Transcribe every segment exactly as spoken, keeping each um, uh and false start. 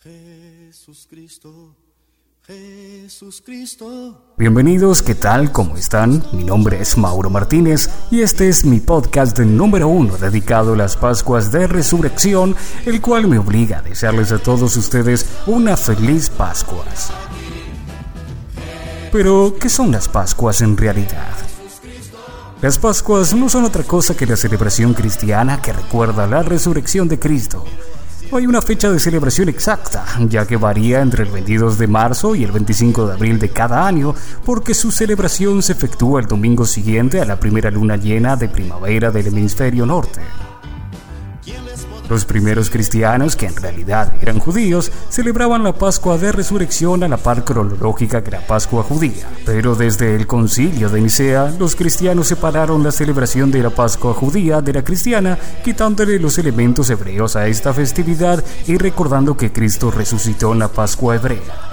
Jesús Cristo, Jesús Cristo. Bienvenidos, ¿qué tal? ¿Cómo están? Mi nombre es Mauro Martínez y este es mi podcast número uno dedicado a las Pascuas de Resurrección, el cual me obliga a desearles a todos ustedes una feliz Pascuas. Pero, ¿qué son las Pascuas en realidad? Las Pascuas no son otra cosa que la celebración cristiana que recuerda la resurrección de Cristo. No hay una fecha de celebración exacta, ya que varía entre el veintidós de marzo y el veinticinco de abril de cada año, porque su celebración se efectúa el domingo siguiente a la primera luna llena de primavera del hemisferio norte. Los primeros cristianos, que en realidad eran judíos, celebraban la Pascua de Resurrección a la par cronológica que la Pascua judía. Pero desde el Concilio de Nicea, los cristianos separaron la celebración de la Pascua judía de la cristiana, quitándole los elementos hebreos a esta festividad y recordando que Cristo resucitó en la Pascua hebrea.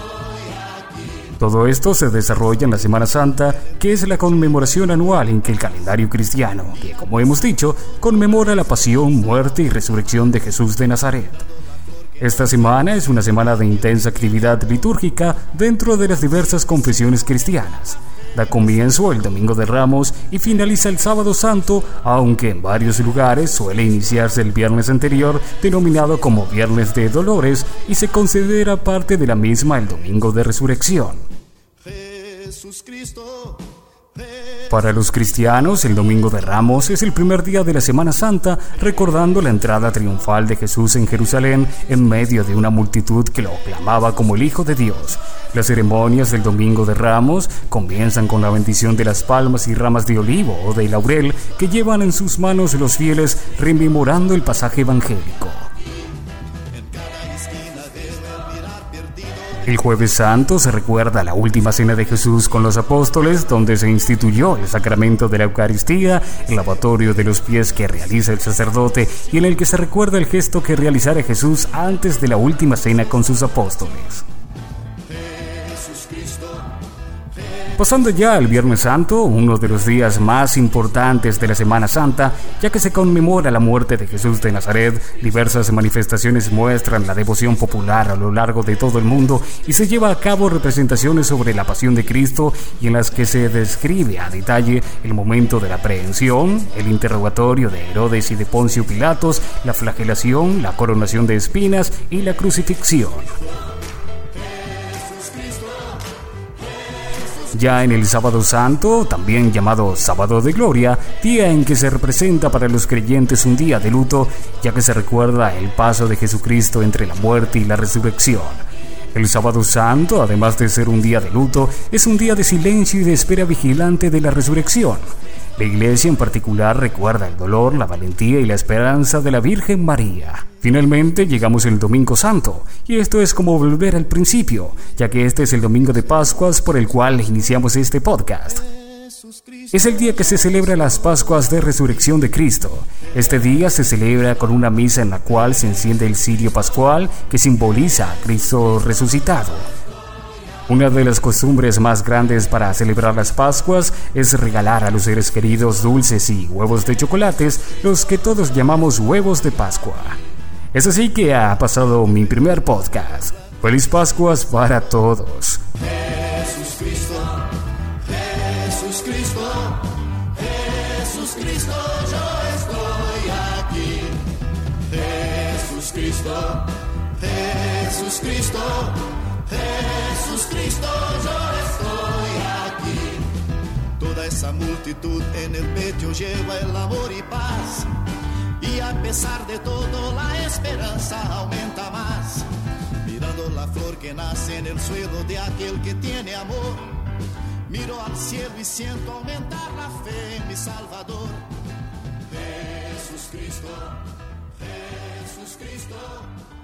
Todo esto se desarrolla en la Semana Santa, que es la conmemoración anual en que el calendario cristiano, que como hemos dicho, conmemora la pasión, muerte y resurrección de Jesús de Nazaret. Esta semana es una semana de intensa actividad litúrgica dentro de las diversas confesiones cristianas. Da comienzo el Domingo de Ramos y finaliza el Sábado Santo, aunque en varios lugares suele iniciarse el viernes anterior, denominado como Viernes de Dolores, y se considera parte de la misma el Domingo de Resurrección. Jesús Cristo. Para los cristianos, el Domingo de Ramos es el primer día de la Semana Santa, recordando la entrada triunfal de Jesús en Jerusalén en medio de una multitud que lo aclamaba como el Hijo de Dios. Las ceremonias del Domingo de Ramos comienzan con la bendición de las palmas y ramas de olivo o de laurel que llevan en sus manos los fieles, rememorando el pasaje evangélico. El Jueves Santo se recuerda la última cena de Jesús con los apóstoles, donde se instituyó el sacramento de la Eucaristía, el lavatorio de los pies que realiza el sacerdote y en el que se recuerda el gesto que realizara Jesús antes de la última cena con sus apóstoles. Pasando ya al Viernes Santo, uno de los días más importantes de la Semana Santa, ya que se conmemora la muerte de Jesús de Nazaret, diversas manifestaciones muestran la devoción popular a lo largo de todo el mundo y se lleva a cabo representaciones sobre la pasión de Cristo y en las que se describe a detalle el momento de la aprehensión, el interrogatorio de Herodes y de Poncio Pilatos, la flagelación, la coronación de espinas y la crucifixión. Ya en el Sábado Santo, también llamado Sábado de Gloria, día en que se representa para los creyentes un día de luto, ya que se recuerda el paso de Jesucristo entre la muerte y la resurrección. El Sábado Santo, además de ser un día de luto, es un día de silencio y de espera vigilante de la resurrección. La Iglesia en particular recuerda el dolor, la valentía y la esperanza de la Virgen María. Finalmente llegamos al Domingo Santo, y esto es como volver al principio, ya que este es el Domingo de Pascuas por el cual iniciamos este podcast. Es el día que se celebra las Pascuas de Resurrección de Cristo. Este día se celebra con una misa en la cual se enciende el cirio pascual que simboliza a Cristo resucitado. Una de las costumbres más grandes para celebrar las Pascuas es regalar a los seres queridos dulces y huevos de chocolates, los que todos llamamos huevos de Pascua. Es así que ha pasado mi primer podcast. ¡Feliz Pascuas para todos! Jesús Cristo, Jesús Cristo, Jesús Cristo, yo estoy aquí. Jesús Cristo, Jesús Cristo, Jesús Cristo, yo estoy aquí. Toda esa multitud en el pecho lleva el amor y paz. Y a pesar de todo la esperanza aumenta más. Mirando la flor que nace en el suelo de aquel que tiene amor. Miro al cielo y siento aumentar la fe en mi Salvador. Jesús Cristo, Jesús Cristo.